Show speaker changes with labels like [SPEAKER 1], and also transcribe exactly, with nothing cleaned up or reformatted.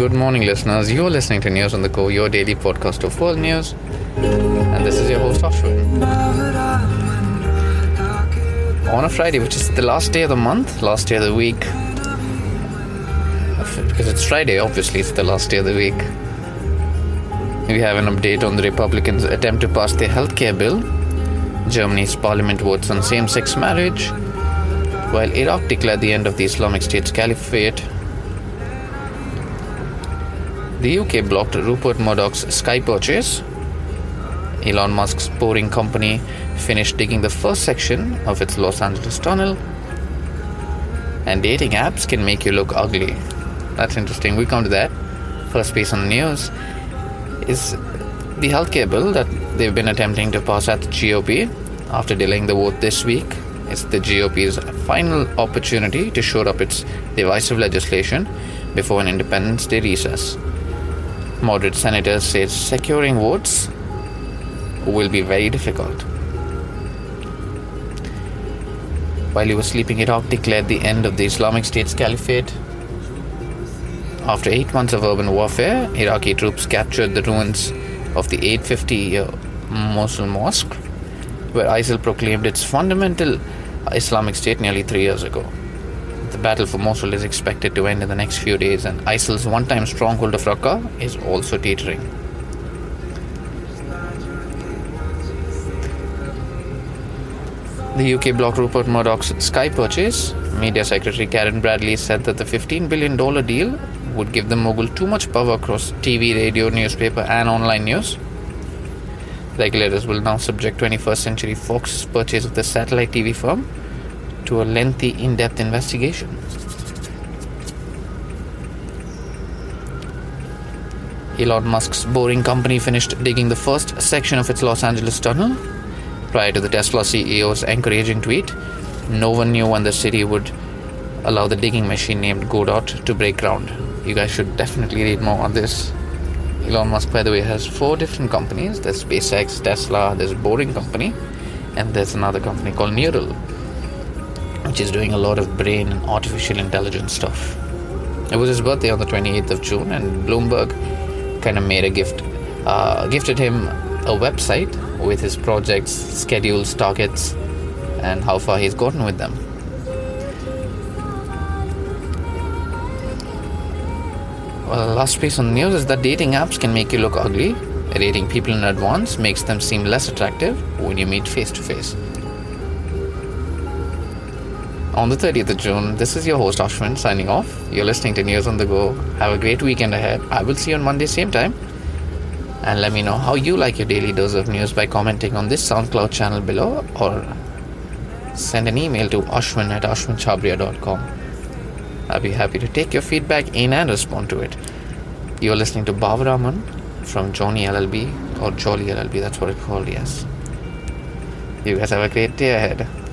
[SPEAKER 1] Good morning, listeners. You're listening to News on the Go, your daily podcast of world news. And this is your host, Ashwin. On a Friday, which is the last day of the month, last day of the week. Because it's Friday, obviously, it's the last day of the week. We have an update on the Republicans' attempt to pass their healthcare bill. Germany's parliament votes on same-sex marriage. While Iraq declared the end of the Islamic State's caliphate. The U K blocked Rupert Murdoch's Sky purchase. Elon Musk's Boring Company finished digging the first section of its Los Angeles tunnel. And dating apps can make you look ugly. That's interesting. We come to that. First piece on the news is the healthcare bill that they've been attempting to pass at the G O P after delaying the vote this week. It's the G O P's final opportunity to shore up its divisive legislation before an Independence Day recess. Moderate senators say securing votes will be very difficult. While he was sleeping, Iraq declared the end of the Islamic State's caliphate. After eight months of urban warfare, Iraqi troops captured the ruins of the eight hundred fifty year Mosul Mosque, where ISIL proclaimed its fundamental Islamic State nearly three years ago. The battle for Mosul is expected to end in the next few days, and ISIL's one-time stronghold of Raqqa is also teetering. The U K blocked Rupert Murdoch's Sky purchase. Media Secretary Karen Bradley said that the fifteen billion dollars deal would give the mogul too much power across T V, radio, newspaper and online news. Regulators will now subject twenty-first Century Fox's purchase of the satellite T V firm to a lengthy, in-depth investigation. Elon Musk's Boring Company finished digging the first section of its Los Angeles tunnel. Prior to the Tesla C E O's encouraging tweet, no one knew when the city would allow the digging machine named Godot to break ground. You guys should definitely read more on this. Elon Musk, by the way, has four different companies. There's SpaceX, Tesla, there's Boring Company, and there's another company called Neural, which is doing a lot of brain and artificial intelligence stuff. It was his birthday on the twenty-eighth of June, and Bloomberg kind of made a gift, uh, gifted him a website with his projects, schedules, targets, and how far he's gotten with them. Well, last piece on the news is that dating apps can make you look ugly. Rating people in advance makes them seem less attractive when you meet face to face. On the thirtieth of June, this is your host Ashwin signing off. You're listening to News on the Go. Have a great weekend ahead. I will see you on Monday same time. And let me know how you like your daily dose of news by commenting on this SoundCloud channel below, or send an email to ashwin at ashwin chabria dot com. I'll be happy to take your feedback in and respond to it. You're listening to Bhavaraman from Johnny L L B, or Jolly L L B, that's what it's called, yes. You guys have a great day ahead.